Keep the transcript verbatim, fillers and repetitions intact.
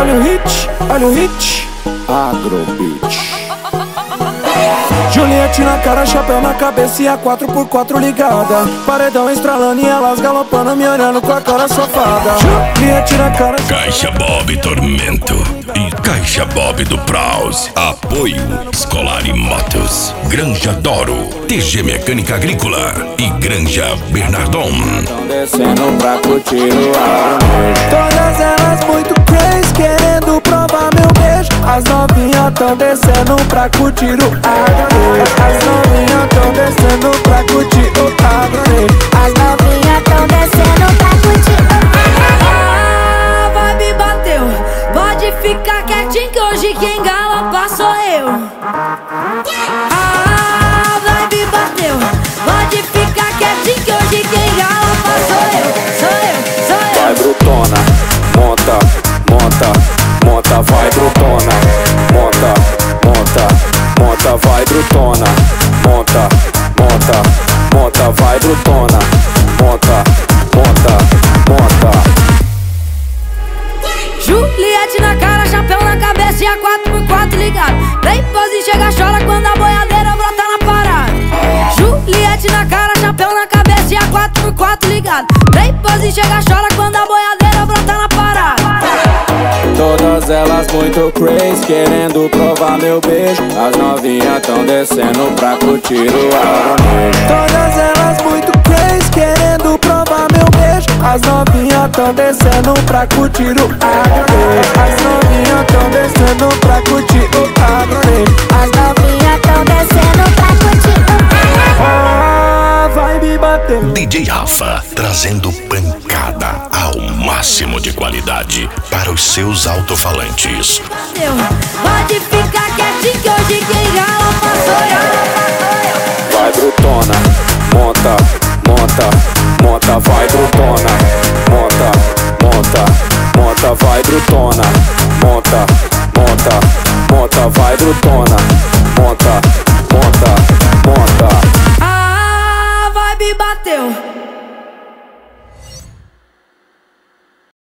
olha o hit, olha o hit. Agrobeat. Juliette na cara, chapéu na cabeça e a quatro por quatro ligada. Paredão estralando e elas galopando, me olhando com a cara safada. Juliette na cara. Caixa Bob Tormento e Caixa Bob do Praus. Apoio Escolar e Motos, Granja Doro, T G Mecânica Agrícola e Granja Bernardon. Tão descendo pra curtir o agro. Todas elas muito crazy, querendo provar meu beijo. As novinhas tão descendo pra curtir o agro. As novinhas tão descendo pra curtir o agro. As novinhas tão descendo pra curtir o agro. Ah, vai me bateu. Pode ficar quietinho que hoje quem galopa sou eu. Ah, vai me bateu. Pode ficar quietinho que hoje quem galopa sou eu. Sou eu, sou eu. Vai brutona, monta, monta, monta, vai brutona, monta, monta, monta, vai brutona, monta, monta, monta, vai brutona, monta, monta, monta. Juliette na cara, chapéu na cabeça e a quatro por quatro ligado. Play pose, chega, chora quando a boiadeira brota na parada. Juliette na cara, chapéu na cabeça e a quatro por quatro ligado. Play pose, chega, chora quando a boiadeira brota na parada. Todas elas muito crazy, querendo provar meu beijo. As novinhas tão descendo pra curtir o agro. Todas elas muito crazy, querendo provar meu beijo. As novinhas tão descendo pra curtir o agro. As novinhas tão descendo pra curtir o agro. As novinhas tão descendo pra curtir o agro. Ah, vai me bater. D J Rafa, trazendo pancada ao máximo de qualidade para os seus alto-falantes. Pode ficar quietinho que hoje quem galopa sou eu. Vai brutona,